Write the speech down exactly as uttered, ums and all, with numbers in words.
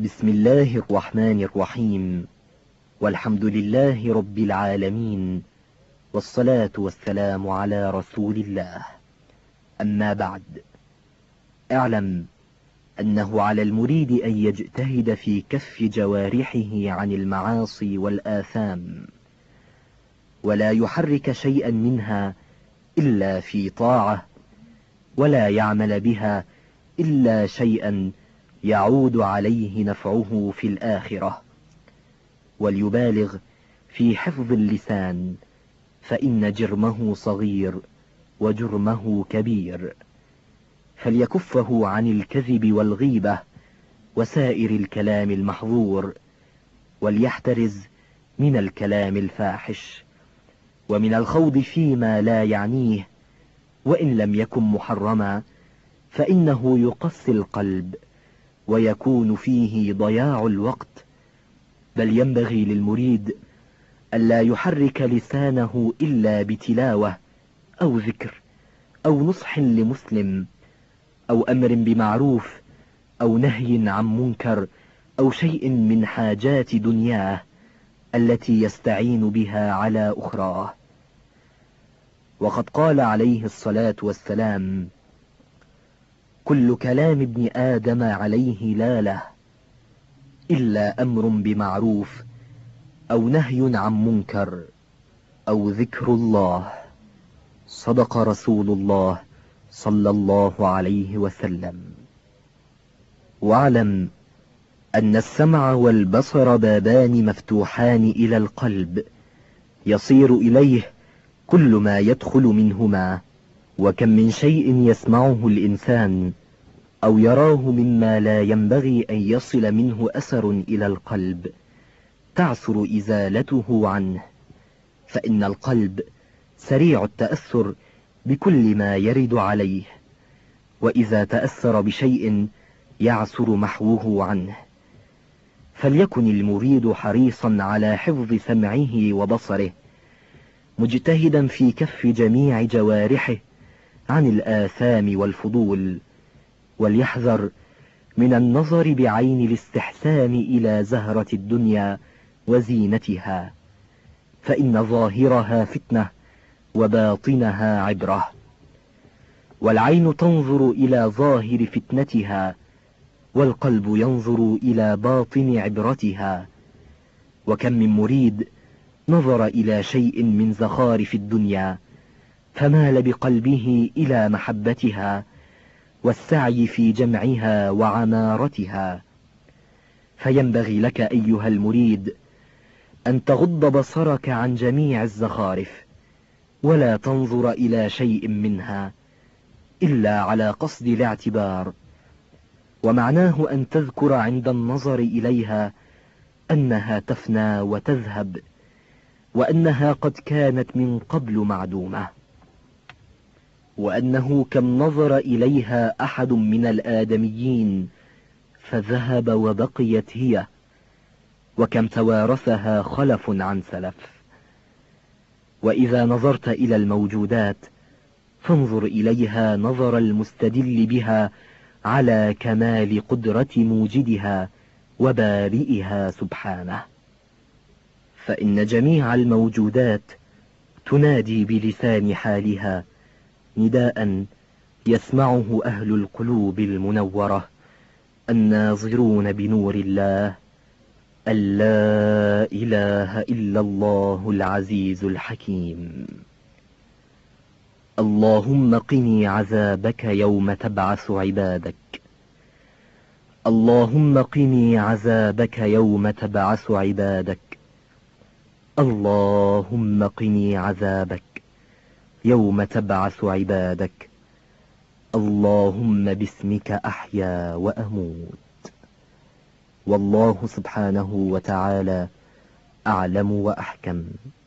بسم الله الرحمن الرحيم، والحمد لله رب العالمين، والصلاة والسلام على رسول الله. أما بعد، اعلم أنه على المريد أن يجتهد في كف جوارحه عن المعاصي والآثام، ولا يحرك شيئا منها إلا في طاعة، ولا يعمل بها إلا شيئا يعود عليه نفعه في الآخرة، وليبالغ في حفظ اللسان، فإن جرمه صغير وجرمه كبير، فليكفه عن الكذب والغيبة وسائر الكلام المحظور، وليحترز من الكلام الفاحش ومن الخوض فيما لا يعنيه، وإن لم يكن محرما فإنه يقسي القلب ويكون فيه ضياع الوقت. بل ينبغي للمريد ألا يحرك لسانه إلا بتلاوة أو ذكر أو نصح لمسلم أو أمر بمعروف أو نهي عن منكر أو شيء من حاجات دنياه التي يستعين بها على أخراه. وقد قال عليه الصلاة والسلام: كل كلام ابن آدم عليه لالة إلا أمر بمعروف أو نهي عن منكر أو ذكر الله. صدق رسول الله صلى الله عليه وسلم. واعلم أن السمع والبصر بابان مفتوحان إلى القلب، يصير إليه كل ما يدخل منهما، وكم من شيء يسمعه الإنسان أو يراه مما لا ينبغي أن يصل منه أثر إلى القلب تعسر إزالته عنه، فإن القلب سريع التأثر بكل ما يرد عليه، وإذا تأثر بشيء يعسر محوه عنه. فليكن المريد حريصا على حفظ سمعه وبصره، مجتهدا في كف جميع جوارحه عن الآثام والفضول، وليحذر من النظر بعين الاستحسان إلى زهرة الدنيا وزينتها، فإن ظاهرها فتنة وباطنها عبرة، والعين تنظر إلى ظاهر فتنتها والقلب ينظر إلى باطن عبرتها. وكم من مريد نظر إلى شيء من زخارف الدنيا فمال بقلبه إلى محبتها والسعي في جمعها وعمارتها. فينبغي لك أيها المريد أن تغض بصرك عن جميع الزخارف، ولا تنظر إلى شيء منها إلا على قصد الاعتبار، ومعناه أن تذكر عند النظر إليها أنها تفنى وتذهب، وأنها قد كانت من قبل معدومة، وأنه كم نظر إليها أحد من الآدميين فذهب وبقيت هي، وكم توارثها خلف عن سلف. وإذا نظرت إلى الموجودات فانظر إليها نظر المستدل بها على كمال قدرة موجدها وبارئها سبحانه، فإن جميع الموجودات تنادي بلسان حالها نداء يسمعه أهل القلوب المنورة الناظرون بنور الله: لا إله إلا الله العزيز الحكيم. اللهم قني عذابك يوم تبعث عبادك، اللهم قني عذابك يوم تبعث عبادك، اللهم قني عذابك يوم تبعث عبادك، اللهم باسمك أحيا وأموت. والله سبحانه وتعالى أعلم وأحكم.